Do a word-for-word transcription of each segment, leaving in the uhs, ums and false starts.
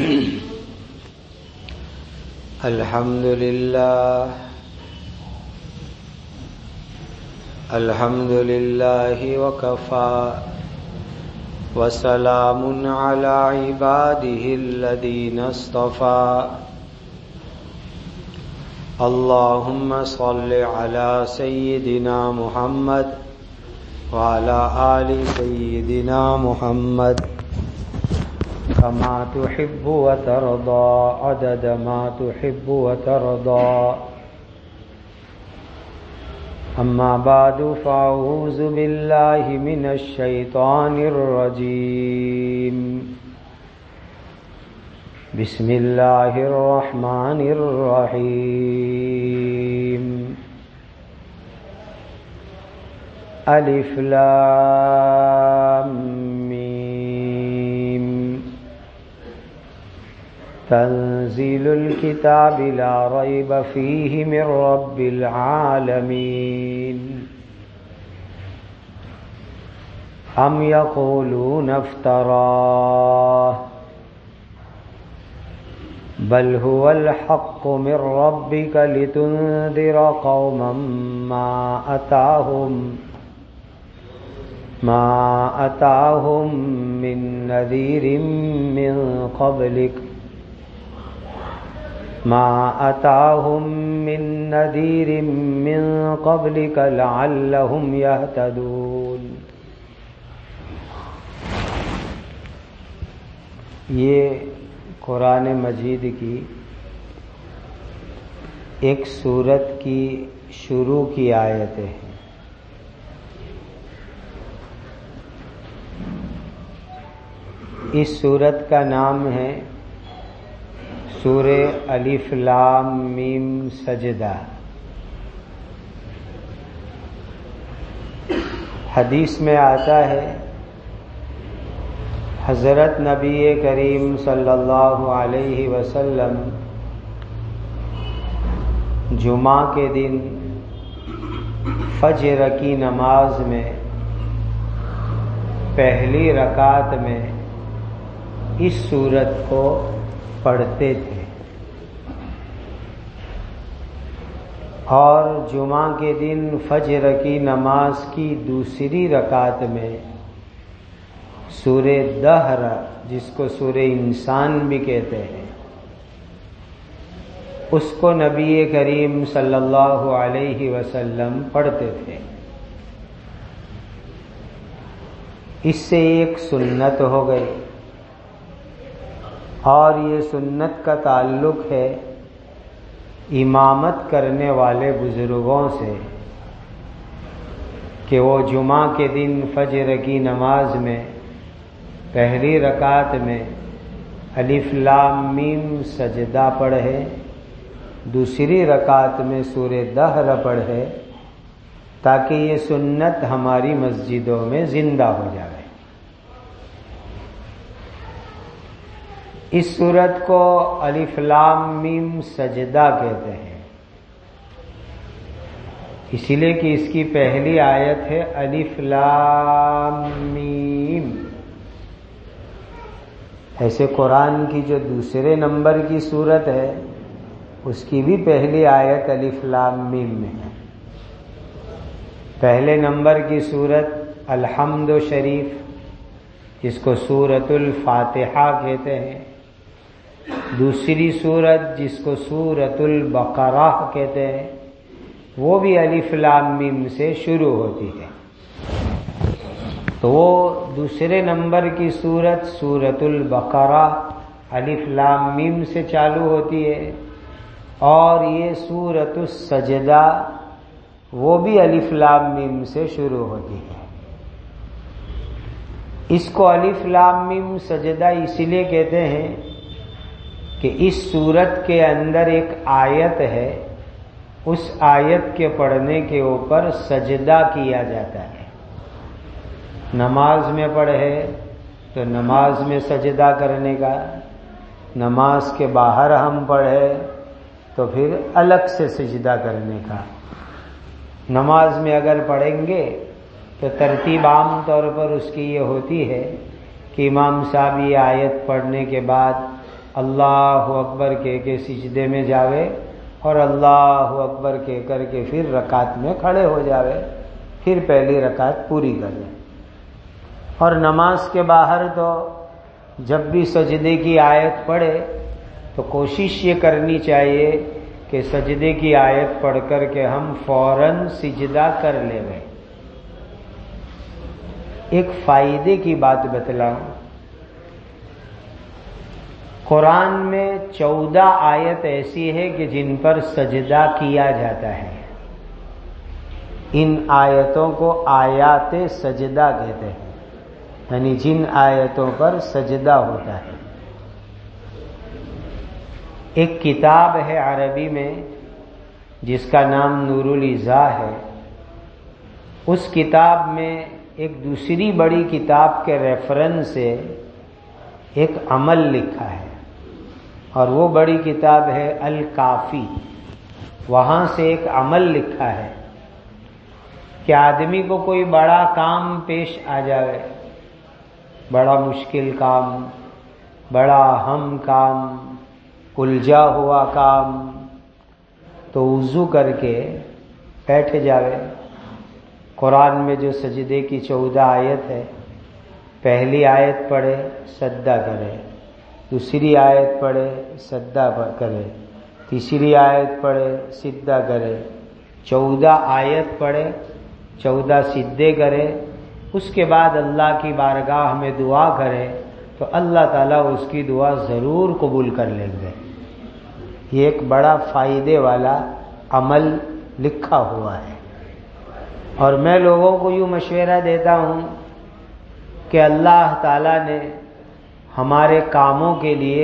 الحمد لله الحمد لله وكفى وسلام على عباده الذين اصطفى اللهم صل على سيدنا محمد وعلى آل سيدنا محمد كما تحب وترضى عدد ما تحب وترضى أما بعد فأعوذ بالله من الشيطان الرجيم بسم الله الرحمن الرحيم ألف لام ميم تنزيل الكتاب لا ريب فيه من رب العالمين أم يقولون افتراه بل هو الحق من ربك لتنذر قوما ما أتاهم ما أتاهم من نذير من قبلك ما أتاهم من نذير من قبلك لعلهم يهتدون. یہ قرآن مجید کی ایک سورت کی شروع کی آیتیں ہیں. اس سورت کا نام ہے سورہ الف لام میم سجدہ. حدیث میں آتا ہے حضرت نبی کریم صلی اللہ علیہ وسلم جمعہ کے دن فجر کی نماز میں پہلی رکعت میں اس سورت کو پڑھتے تھے اور جمعہ کے دن فجر کی نماز کی دوسری رکعت میں سورہ دہر، جس کو سورہ انسان بھی کہتے ہیں، اس کو نبی کریم صلی اللہ علیہ وسلم پڑھتے تھے. اس سے ایک سنت ہو گئی اور یہ سنت کا تعلق ہے امامت کرنے والے بزرگوں سے کہ وہ جمعہ کے دن فجر کی نماز میں پہلی رکعت میں الف لام میم سجدہ پڑھے، دوسری رکعت میں سورہ دہر پڑھے، تاکہ یہ سنت ہماری مسجدوں میں زندہ ہو جائے. اس سورت کو الف لام میم سجدہ کہتے ہیں اسی لیے کہ اس کی پہلی آیت ہے الف لام میم. ایسے قرآن کی جو دوسرے نمبر کی سورت ہے اس کی بھی پہلی آیت الف لام میم میں ہے. پہلے نمبر کی سورت الحمد شریف، جس کو سورۃ الفاتحہ کہتے ہیں، دوسری سورت جس کو سورۃ البقرہ کہتے ہیں وہ بھی الف لام میم سے شروع ہوتی ہے. تو وہ دوسرے نمبر کی سورت سورۃ البقرہ الف لام میم سے چالو ہوتی ہے اور یہ سورۃ السجدہ وہ بھی الف لام میم سے شروع ہوتی ہے. اس کو الف لام میم سجدہ اسی لیے کہتے ہیں کہ اس سورت کے اندر ایک آیت ہے، اس آیت کے پڑھنے کے اوپر سجدہ کیا جاتا ہے. نماز میں پڑھے تو نماز میں سجدہ کرنے کا، نماز کے باہر ہم پڑھے تو پھر الگ سے سجدہ کرنے کا. نماز میں اگر پڑھیں گے تو ترتیب عام طور پر اس کی یہ ہوتی ہے کہ امام صاحب یہ آیت پڑھنے کے بعد اللہ اکبر کہہ کے سجدے میں جاوے اور اللہ اکبر کہہ کر کے پھر رکعت میں کھڑے ہو جاوے، پھر پہلی رکعت پوری کر لیں۔ اور نماز کے باہر تو جب بھی سجدے کی آیت پڑھے تو کوشش یہ کرنی چاہیے کہ سجدے کی آیت پڑھ کر کے ہم فوراً سجدہ کر لیں۔ ایک فائدے کی بات بتلاؤں، قرآن میں چودہ آیت ایسی ہے کہ جن پر سجدہ کیا جاتا ہے۔ ان آیتوں کو آیات سجدہ کہتے ہیں، یعنی جن آیتوں پر سجدہ ہوتا ہے۔ ایک کتاب ہے عربی میں جس کا نام نور الازا ہے، اس کتاب میں ایک دوسری بڑی کتاب کے ریفرنس سے ایک عمل لکھا ہے، اور وہ بڑی کتاب ہے الکافی، وہاں سے ایک عمل لکھا ہے کہ آدمی کو کوئی بڑا کام پیش آ جائے، بڑا مشکل کام، بڑا اہم کام، الجھا ہوا کام، تو وضو کر کے بیٹھ جاوے۔ قرآن میں جو سجدے کی چودہ آیت ہے، پہلی آیت پڑھے سجدہ کرے، دوسری آیت پڑھے سجدہ کرے، تیسری آیت پڑھے سجدہ کرے، چودہ آیت پڑھے، چودہ سجدے کرے، اس کے بعد اللہ کی بارگاہ میں دعا کرے تو اللہ تعالیٰ اس کی دعا ضرور قبول کر لیں گے۔ یہ ایک بڑا فائدے والا عمل لکھا ہوا ہے، اور میں لوگوں کو یوں مشورہ دیتا ہوں کہ اللہ تعالیٰ نے ہمارے کاموں کے لیے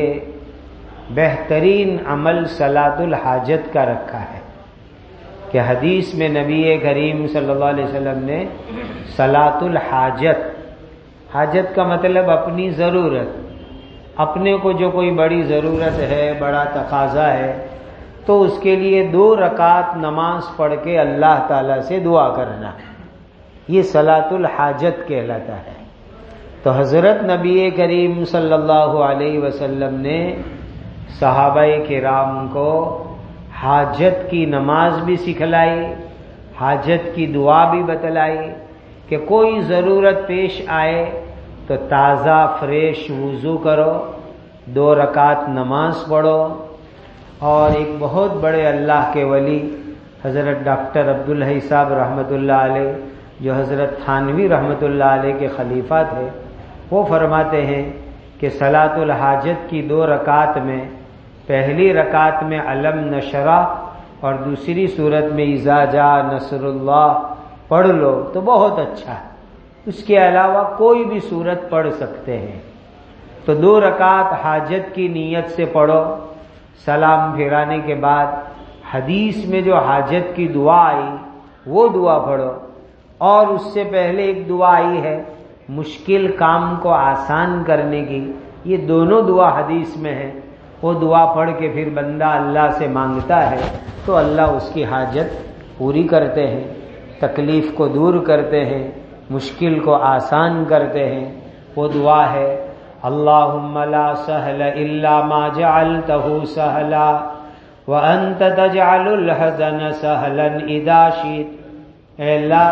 بہترین عمل صلاۃ الحاجت کا رکھا ہے، کہ حدیث میں نبی کریم صلی اللہ علیہ وسلم نے صلاۃ الحاجت، حاجت کا مطلب اپنی ضرورت، اپنے کو جو کوئی بڑی ضرورت ہے، بڑا تقاضا ہے، تو اس کے لیے دو رکعت نماز پڑھ کے اللہ تعالیٰ سے دعا کرنا، یہ صلاۃ الحاجت کہلاتا ہے۔ تو حضرت نبی کریم صلی اللہ علیہ وسلم نے صحابہ کرام کو حاجت کی نماز بھی سکھلائی، حاجت کی دعا بھی بتلائی کہ کوئی ضرورت پیش آئے تو تازہ فریش وضو کرو، دو رکعت نماز پڑھو۔ اور ایک بہت بڑے اللہ کے ولی حضرت ڈاکٹر عبدالحی صاحب رحمۃ اللہ علیہ، جو حضرت تھانوی رحمۃ اللہ علیہ کے خلیفہ تھے، وہ فرماتے ہیں کہ صلاۃ الحاجت کی دو رکعت میں پہلی رکعت میں علم نشرح اور دوسری صورت میں اذا جاء نصر اللہ پڑھ لو تو بہت اچھا ہے، اس کے علاوہ کوئی بھی صورت پڑھ سکتے ہیں۔ تو دو رکعت حاجت کی نیت سے پڑھو، سلام پھیرانے کے بعد حدیث میں جو حاجت کی دعا آئی وہ دعا پڑھو، اور اس سے پہلے ایک دعا آئی ہے مشکل کام کو آسان کرنے کی، یہ دونوں دعا حدیث میں ہے، وہ دعا پڑھ کے پھر بندہ اللہ سے مانگتا ہے تو اللہ اس کی حاجت پوری کرتے ہیں، تکلیف کو دور کرتے ہیں، مشکل کو آسان کرتے ہیں۔ وہ دعا ہے اللہم لا سہل الا ما جعلتہ سہلا وانت تجعل الحزن سہلا اذا شئت۔ اے اللہ،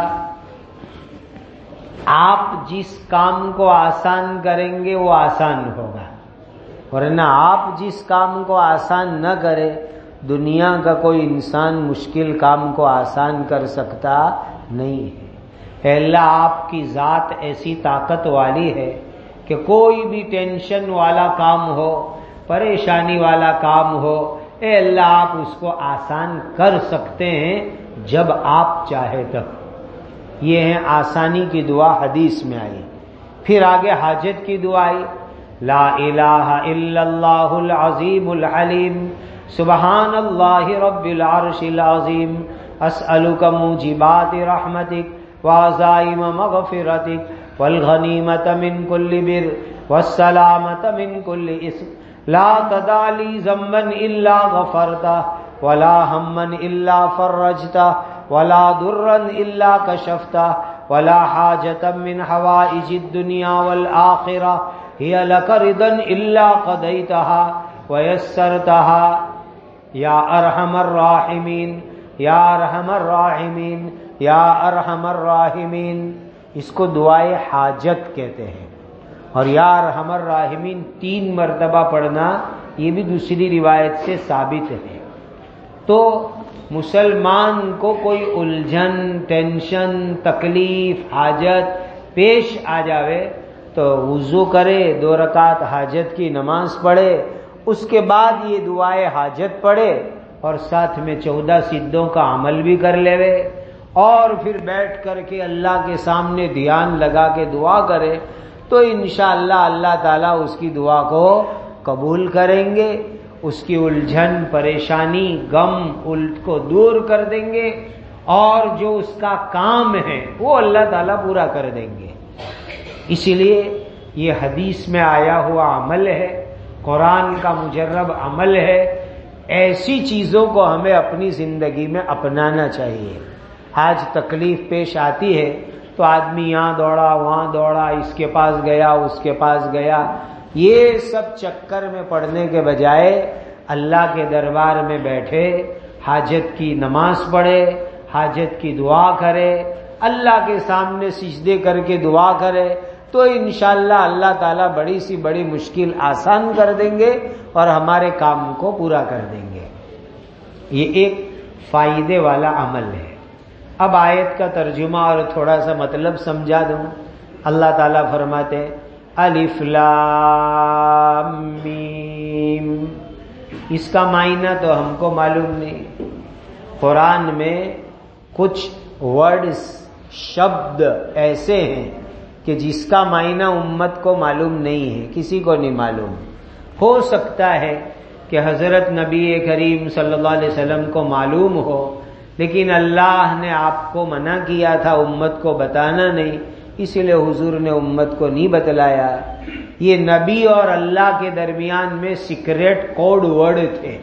آپ جس کام کو آسان کریں گے وہ آسان ہوگا، ورنہ آپ جس کام کو آسان نہ کرے، دنیا کا کوئی انسان مشکل کام کو آسان کر سکتا نہیں ہے۔ اے اللہ، آپ کی ذات ایسی طاقت والی ہے کہ کوئی بھی ٹینشن والا کام ہو، پریشانی والا کام ہو، اے اللہ آپ اس کو آسان کر سکتے ہیں جب آپ چاہے تب۔ یہ ہے آسانی کی دعا حدیث میں آئی۔ پھر آگے حاجت کی دعا آئی، لا الہ الا اللہ العظیم الحلیم سبحان اللہ رب العرش العظیم اسألک موجبات رحمتک وعزائم مغفرتک والغنیمت من کل بر والسلامت من کل اسم لا تدع لی ذنبا الا غفرتہ ولا ہما الا فرجتہ ولا ضرا الا کشفتہ ولا حاجة من حوائج الدنیا والآخرہ هي لك رضا الا قضيتها وَيَسَّرْتَهَا یا ارحم الراحمین یا ارحم الراحمین یا ارحم الراحمین. اس کو دعائے حاجت کہتے ہیں. اور یا ارحم الراحمین تین مرتبہ پڑھنا یہ بھی دوسری روایت سے ثابت ہے. تو مسلمان کو کوئی الجھن، ٹینشن، تکلیف، حاجت پیش آ جاوے تو وضو کرے، دو رکعت حاجت کی نماز پڑھے، اس کے بعد یہ دعائے حاجت پڑھے اور ساتھ میں چودہ سدوں کا عمل بھی کر لے، اور پھر بیٹھ کر کے اللہ کے سامنے دھیان لگا کے دعا کرے تو انشاءاللہ اللہ تعالیٰ اس کی دعا کو قبول کریں گے، اس کی الجھن، پریشانی، غم الٹ کو دور کر دیں گے، اور جو اس کا کام ہے وہ اللہ تعالیٰ پورا کر دیں گے. اسی لیے یہ حدیث میں آیا ہوا عمل ہے، قرآن کا مجرب عمل ہے. ایسی چیزوں کو ہمیں اپنی زندگی میں اپنانا چاہیے. آج تکلیف پیش آتی ہے تو آدمی یہاں دوڑا، وہاں دوڑا، اس کے پاس گیا، اس کے پاس گیا. یہ سب چکر میں پڑنے کے بجائے اللہ کے دربار میں بیٹھے، حاجت کی نماز پڑھے، حاجت کی دعا کرے، اللہ کے سامنے سجدے کر کے دعا کرے تو انشاءاللہ اللہ تعالیٰ بڑی سی بڑی مشکل آسان کر دیں گے اور ہمارے کام کو پورا کر دیں گے. یہ ایک فائدے والا عمل ہے. اب آیت کا ترجمہ اور تھوڑا سا مطلب سمجھا دوں. اللہ تعالیٰ فرماتے ہیں الف لام میم. اس کا معنی تو ہم کو معلوم نہیں. قرآن میں کچھ ورڈز، شبد ایسے ہیں کہ جس کا معنی امت کو معلوم نہیں ہے، کسی کو نہیں معلوم. ہو سکتا ہے کہ حضرت نبی کریم صلی اللہ علیہ وسلم کو معلوم ہو، لیکن اللہ نے آپ کو منع کیا تھا امت کو بتانا نہیں، اسی لیے حضور نے امت کو نہیں بتلایا. یہ نبی اور اللہ کے درمیان میں سیکریٹ کوڈ ورڈ تھے.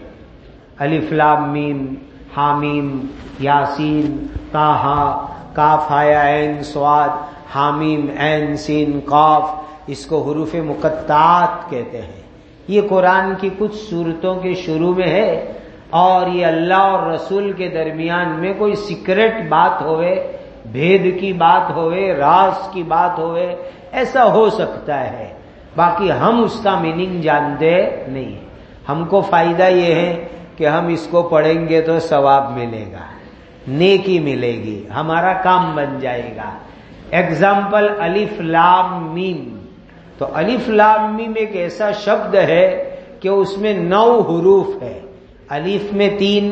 الف لام میم، حامیم، یاسین، طٰہٰ، کاف ہایا عین صاد، حامیم عین سین قاف. اس کو حروف مقطعات کہتے ہیں. یہ قرآن کی کچھ سورتوں کے شروع میں ہے، اور یہ اللہ اور رسول کے درمیان میں کوئی سیکرٹ بات ہوئے، بھید کی بات ہوئے، راز کی بات ہوئے، ایسا ہو سکتا ہے. باقی ہم اس کا میننگ جانتے نہیں. ہم کو فائدہ یہ ہے کہ ہم اس کو پڑھیں گے تو ثواب ملے گا، نیکی ملے گی، ہمارا کام بن جائے گا. ایگزامپل الف لام میم. تو الف لام میم ایک ایسا شبد ہے کہ اس میں نو حروف ہے. الف میں تین،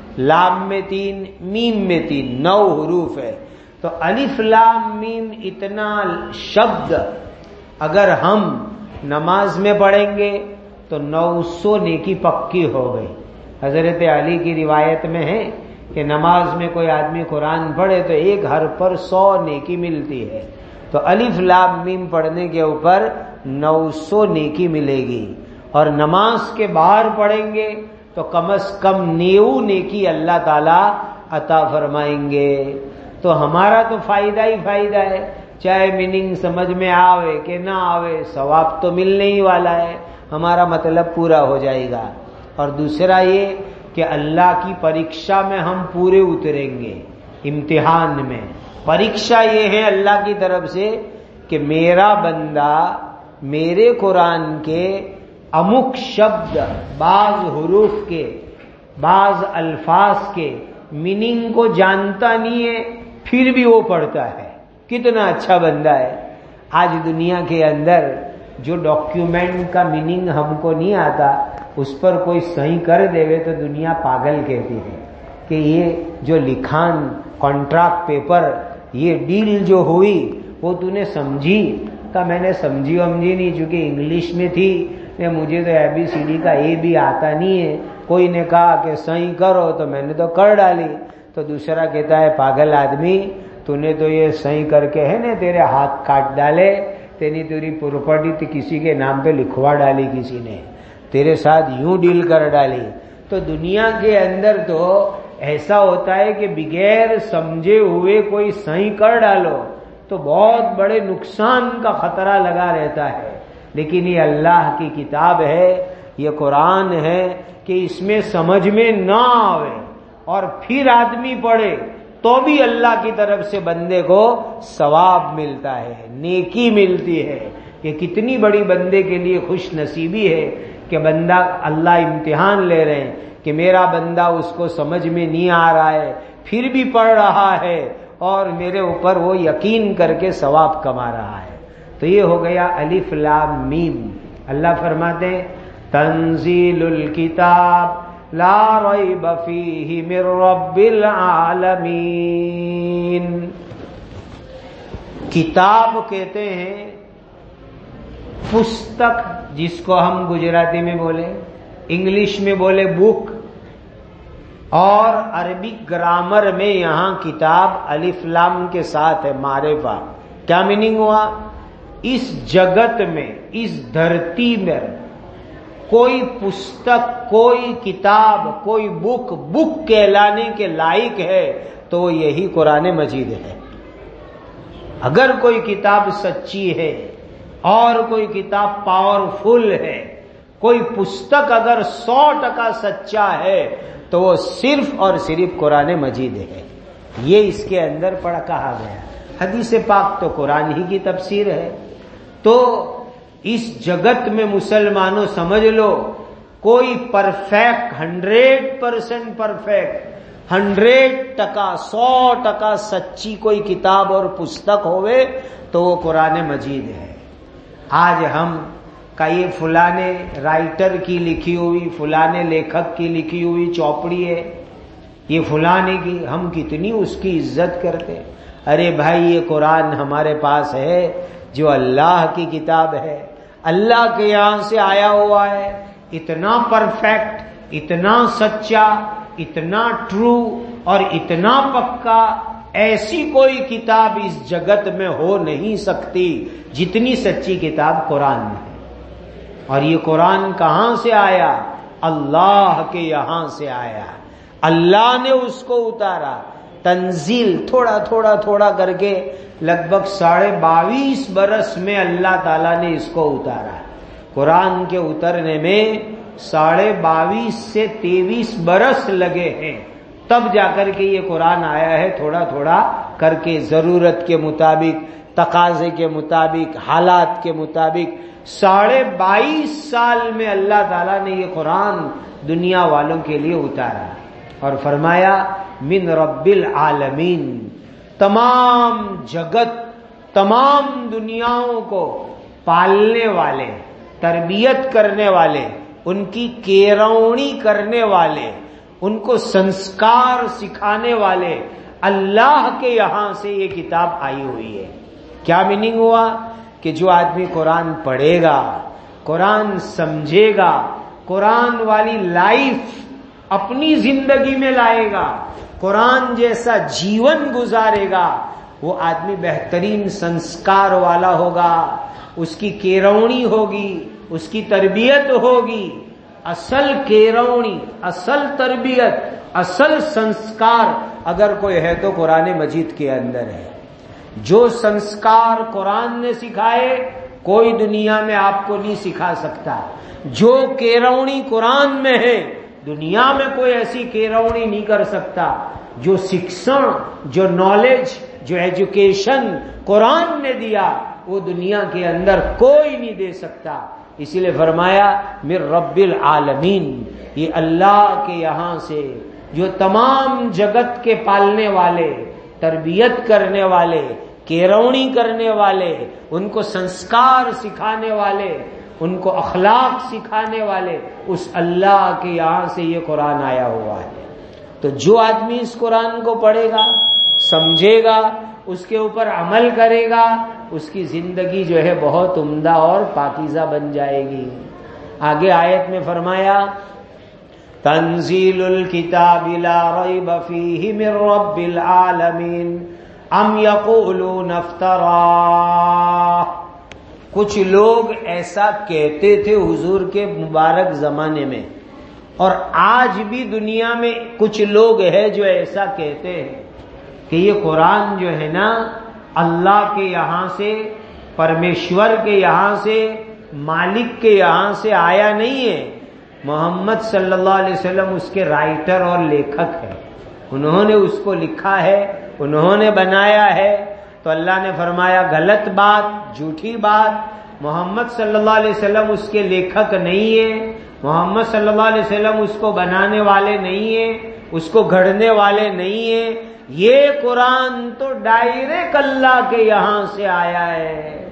لام میں تین، میم میں تین، نو حروف ہے. تو الف لام میم اتنا شبد اگر ہم نماز میں پڑھیں گے تو نو سو نیکی پکی ہو گئی. حضرت علی کی روایت میں ہے کہ نماز میں کوئی آدمی قرآن پڑھے تو ایک حرف پر سو نیکی ملتی ہے. تو الف لام میم پڑھنے کے اوپر نو سو نیکی ملے گی. اور نماز کے باہر پڑھیں گے تو کم از کم نیو نیکی اللہ تعالی عطا فرمائیں گے. تو ہمارا تو فائدہ ہی فائدہ ہے، چاہے میننگ سمجھ میں آوے کہ نہ آوے، ثواب تو ملنے ہی والا ہے، ہمارا مطلب پورا ہو جائے گا. اور دوسرا یہ کہ اللہ کی پریکشا میں ہم پورے اتریں گے. امتحان میں پریکشا یہ ہے اللہ کی طرف سے کہ میرا بندہ میرے قرآن کے امک شبد، بعض حروف کے، بعض الفاظ کے میننگ کو جانتا نہیں ہے، پھر بھی وہ پڑھتا ہے. کتنا اچھا بندہ ہے. آج دنیا کے اندر جو ڈاکیومنٹ کا میننگ ہم کو نہیں آتا، اس پر کوئی صحیح کر دے تو دنیا پاگل کہتی ہے کہ یہ جو لکھان، کانٹریکٹ پیپر، یہ ڈیل جو ہوئی وہ تو نے سمجھی؟ کہ میں نے سمجھی ومجھی نہیں، چونکہ انگلش میں تھی، مجھے تو اے بی سی ڈی کا اے بھی آتا نہیں ہے. کوئی نے کہا کہ صحیح کرو تو میں نے تو کر ڈالی. تو دوسرا کہتا ہے پاگل آدمی، تو نے تو یہ صحیح کر کے ہے نا تیرے ہاتھ کاٹ ڈالے، تیری تیری پراپرٹی تو کسی کے نام پہ لکھوا ڈالی، کسی نے تیرے ساتھ یوں ڈیل کر ڈالی. تو دنیا کے اندر تو ایسا ہوتا ہے کہ بغیر سمجھے ہوئے کوئی صحیح کر ڈالو تو بہت بڑے نقصان کا خطرہ لگا رہتا ہے. لیکن یہ اللہ کی کتاب ہے، یہ قرآن ہے کہ اس میں سمجھ میں نہ آوے اور پھر آدمی پڑھے تو بھی اللہ کی طرف سے بندے کو ثواب ملتا ہے، نیکی ملتی ہے. یہ کتنی بڑی بندے کے لیے خوش نصیبی ہے کہ بندہ اللہ امتحان لے رہے ہیں کہ میرا بندہ اس کو سمجھ میں نہیں آ رہا ہے پھر بھی پڑھ رہا ہے اور میرے اوپر وہ یقین کر کے ثواب کما رہا ہے. تو یہ ہو گیا الف لام میم. اللہ فرماتے ہیں تنزیل الکتاب لا ریب فیہ من رب العالمین. کتاب کہتے ہیں پستک، جس کو ہم گجراتی میں بولے، انگلش میں بولے بک، اور عربک گرامر میں یہاں کتاب الف لام کے ساتھ ہے معرفہ. کیا میننگ ہوا؟ اس جگت میں، اس دھرتی میں کوئی پستک، کوئی کتاب، کوئی بک بک کہلانے کے لائق ہے تو وہ یہی قرآن مجید ہے. اگر کوئی کتاب سچی ہے اور کوئی کتاب پاورفل ہے، کوئی پستک اگر سو ٹکا سچا ہے تو وہ صرف اور صرف قرآن مجید ہے. یہ اس کے اندر پڑھا کہا گیا. حدیث پاک تو قرآن ہی کی تفسیر ہے. تو اس جگت میں مسلمانوں سمجھ لو کوئی perfect, hundred percent perfect, hundred ٹکا سو ٹکا سچی کوئی کتاب اور پستک ہوئے تو وہ قرآن مجید ہے. آج ہم کا یہ فلانے رائٹر کی لکھی ہوئی، فلانے لیکھک کی لکھی ہوئی چوپڑی ہے، یہ فلانے کی، ہم کتنی اس کی عزت کرتے. ارے بھائی یہ قرآن ہمارے پاس ہے جو اللہ کی کتاب ہے، اللہ کے یہاں سے آیا ہوا ہے، اتنا پرفیکٹ، اتنا سچا، اتنا ٹرو اور اتنا پکا. ایسی کوئی کتاب اس جگت میں ہو نہیں سکتی جتنی سچی کتاب قرآن ہے. اور یہ قرآن کہاں سے آیا؟ اللہ کے یہاں سے آیا. اللہ نے اس کو اتارا. تنزیل تھوڑا تھوڑا تھوڑا کر کے لگ بھگ ساڑھے باویس برس میں اللہ تعالیٰ نے اس کو اتارا. قرآن کے اترنے میں ساڑھے باویس سے تیویس برس لگے ہیں، تب جا کر کے یہ قرآن آیا ہے. تھوڑا تھوڑا کر کے، ضرورت کے مطابق، تقاضے کے مطابق، حالات کے مطابق ساڑھے بائیس سال میں اللہ تعالیٰ نے یہ قرآن دنیا والوں کے لیے اتارا اور فرمایا من رب العالمین. تمام جگت، تمام دنیاؤں کو پالنے والے، تربیت کرنے والے، ان کی کیرونی کرنے والے، ان کو سنسکار سکھانے والے اللہ کے یہاں سے یہ کتاب آئی ہوئی ہے. کیا میننگ ہوا؟ کہ جو آدمی قرآن پڑھے گا، قرآن سمجھے گا، قرآن والی لائف اپنی زندگی میں لائے گا، قرآن جیسا جیون گزارے گا، وہ آدمی بہترین سنسکار والا ہوگا، اس کی کیرونی ہوگی، اس کی تربیت ہوگی. اصل کیرونی، اصل تربیت، اصل سنسکار اگر کوئی ہے تو قرآن مجید کے اندر ہے. جو سنسکار قرآن نے سکھائے کوئی دنیا میں آپ کو نہیں سکھا سکتا. جو کیرونی قرآن میں ہے دنیا میں کوئی ایسی کیرونی نہیں کر سکتا. جو شکشن، جو نالج، جو ایجوکیشن قرآن نے دیا وہ دنیا کے اندر کوئی نہیں دے سکتا. اسی لیے فرمایا من رب العالمین، یہ اللہ کے یہاں سے جو تمام جگت کے پالنے والے، تربیت کرنے والے، کیرونی کرنے والے، ان کو سنسکار سکھانے والے، ان کو اخلاق سکھانے والے، اس اللہ کے یہاں سے یہ قرآن آیا ہوا ہے. تو جو آدمی اس قرآن کو پڑھے گا، سمجھے گا، اس کے اوپر عمل کرے گا، اس کی زندگی جو ہے بہت عمدہ اور پاکیزہ بن جائے گی. آگے آیت میں فرمایا تنزیل الکتاب لا ریب فیہ من رب العالمین ام یقولون افتراہ. کچھ لوگ ایسا کہتے تھے حضور کے مبارک زمانے میں، اور آج بھی دنیا میں کچھ لوگ ہیں جو ایسا کہتے ہیں کہ یہ قرآن جو ہے نا اللہ کے یہاں سے، پرمیشور کے یہاں سے، مالک کے یہاں سے آیا نہیں ہے، محمد صلی اللہ علیہ وسلم اس کے رائٹر اور لیکھک ہے، انہوں نے اس کو لکھا ہے، انہوں نے بنایا ہے، تو اللہ نے فرمایا غلط بات، جھوٹی بات، محمد صلی اللہ علیہ وسلم اس کے لیکھک نہیں ہے، محمد صلی اللہ علیہ وسلم اس کو بنانے والے نہیں ہیں، اس کو گھڑنے والے نہیں ہیں، یہ قرآن تو ڈائریکٹ اللہ کے یہاں سے آیا ہے،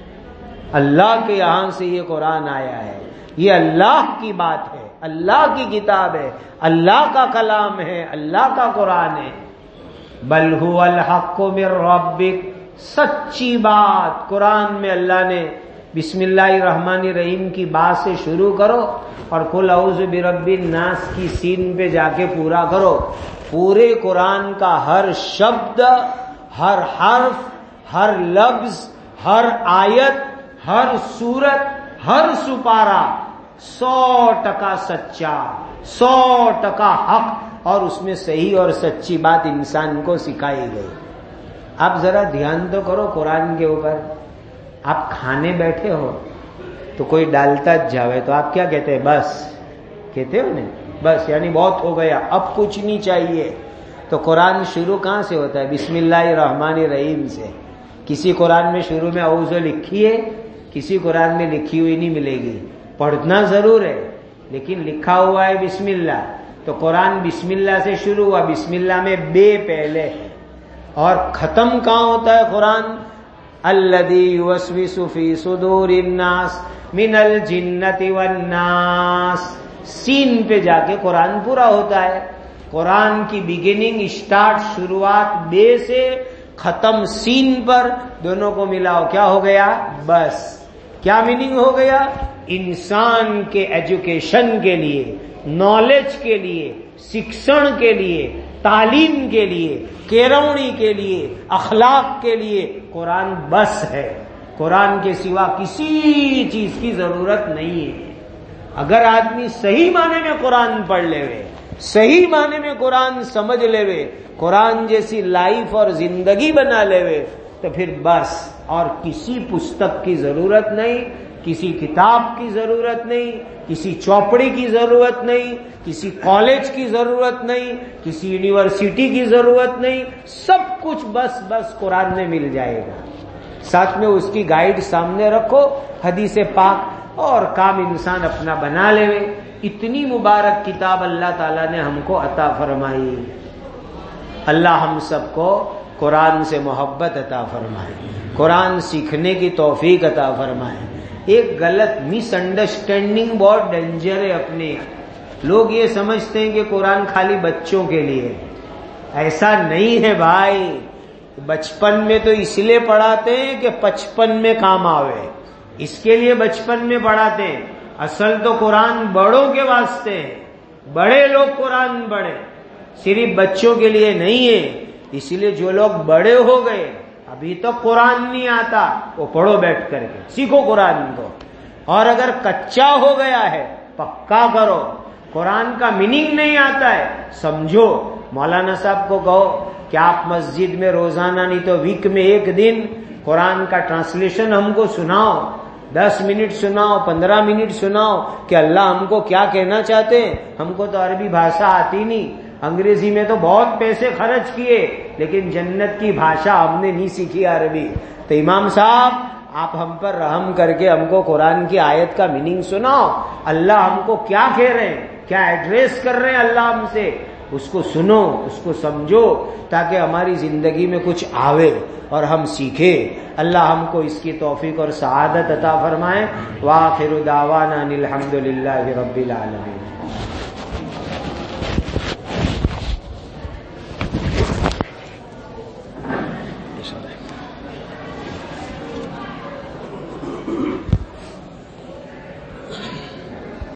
اللہ کے یہاں سے یہ قرآن آیا ہے، یہ اللہ کی بات ہے، اللہ کی کتاب ہے، اللہ کا کلام ہے، اللہ کا قرآن ہے۔ بل هو الحق من ربک، سچی بات قرآن میں اللہ نے بسم اللہ الرحمن الرحیم کی بات سے شروع کرو اور قل اعوذ برب الناس کی سین پہ جا کے پورا کرو، پورے قرآن کا ہر شبد، ہر حرف، ہر لفظ، ہر آیت، ہر سورت، ہر سپارہ سو ٹکا سچا، سو ٹکا حق، اور اس میں صحیح اور سچی بات انسان کو سکھائی گئی۔ آپ ذرا دھیان تو کرو قرآن کے اوپر، آپ کھانے بیٹھے ہو تو کوئی ڈالتا جاوے تو آپ کیا کہتے ہیں؟ بس کہتے ہو نہیں؟ بس یعنی بہت ہو گیا، اب کچھ نہیں چاہیے۔ تو قرآن شروع کہاں سے ہوتا ہے؟ بسم اللہ الرحمن الرحیم سے۔ کسی قرآن میں شروع میں اعوذ لکھی ہے؟ کسی قرآن میں لکھی ہوئی نہیں ملے گی، پڑھنا ضرور ہے لیکن لکھا ہوا ہے بسم اللہ، تو قرآن بسم اللہ سے شروع ہوا، بسم اللہ میں بے پہلے، اور ختم کہاں ہوتا ہے قرآن؟ الذی یوسوس فی صدور الناس من الجنۃ والناس، سین پہ جا کے قرآن پورا ہوتا ہے۔ قرآن کی بگننگ، اسٹارٹ، شروعات بے سے، ختم سین پر، دونوں کو ملاؤ کیا ہو گیا؟ بس۔ کیا میننگ ہو گیا؟ انسان کے ایجوکیشن کے لیے، نالج کے لیے، شکشن کے لیے، تعلیم کے لیے، کیروڑی کے لیے، اخلاق کے لیے قرآن بس ہے، قرآن کے سوا کسی چیز کی ضرورت نہیں ہے۔ اگر آدمی صحیح معنی میں قرآن پڑھ لے وے، صحیح معنی میں قرآن سمجھ لے وے، قرآن جیسی لائف اور زندگی بنا لے وے، تو پھر بس، اور کسی پستک کی ضرورت نہیں، کسی کتاب کی ضرورت نہیں، کسی چوپڑی کی ضرورت نہیں، کسی کالج کی ضرورت نہیں، کسی یونیورسٹی کی ضرورت نہیں، سب کچھ بس بس قرآن میں مل جائے گا۔ ساتھ میں اس کی گائیڈ سامنے رکھو، حدیث پاک، اور کام انسان اپنا بنا لے۔ اتنی مبارک کتاب اللہ تعالیٰ نے ہم کو عطا فرمائی۔ اللہ ہم سب کو قرآن سے محبت عطا فرمائے، قرآن سیکھنے کی توفیق عطا فرمائے۔ ایک غلط مس انڈرسٹینڈنگ بہت ڈینجر ہے اپنے، لوگ یہ سمجھتے ہیں کہ قرآن خالی بچوں کے لیے، ایسا نہیں ہے بھائی۔ بچپن میں تو اس لیے پڑھاتے ہیں کہ بچپن میں کام آوے، اس کے لیے بچپن میں پڑھاتے ہیں، اصل تو قرآن بڑوں کے واسطے ہے، بڑے لوگ قرآن پڑھیں، صرف بچوں کے لیے نہیں ہے۔ اس لیے جو لوگ بڑے ہو گئے، ابھی تک قرآن نہیں آتا، وہ پڑھو بیٹھ کر کے، سیکھو قرآن کو، اور اگر کچا ہو گیا ہے پکا کرو، قرآن کا میننگ نہیں آتا ہے سمجھو۔ مولانا صاحب کو کہو کہ آپ مسجد میں روزانہ نہیں تو ویک میں ایک دن قرآن کا ٹرانسلیشن ہم کو سناؤ، دس منٹ سناؤ، پندرہ منٹ سناؤ کہ اللہ ہم کو کیا کہنا چاہتے ہیں۔ ہم کو تو عربی بھاشا آتی نہیں، انگریزی میں تو بہت پیسے خرچ کیے، لیکن جنت کی بھاشا ہم نے نہیں سیکھی عربی۔ تو امام صاحب آپ ہم پر رحم کر کے ہم کو قرآن کی آیت کا میننگ سناؤ، اللہ ہم کو کیا کہہ رہے ہیں، کیا ایڈریس کر رہے ہیں اللہ ہم سے، اس کو سنو، اس کو سمجھو، تاکہ ہماری زندگی میں کچھ آوے اور ہم سیکھے۔ اللہ ہم کو اس کی توفیق اور سعادت عطا فرمائے۔ وآخر دعوانا الحمد للہ رب العالمین۔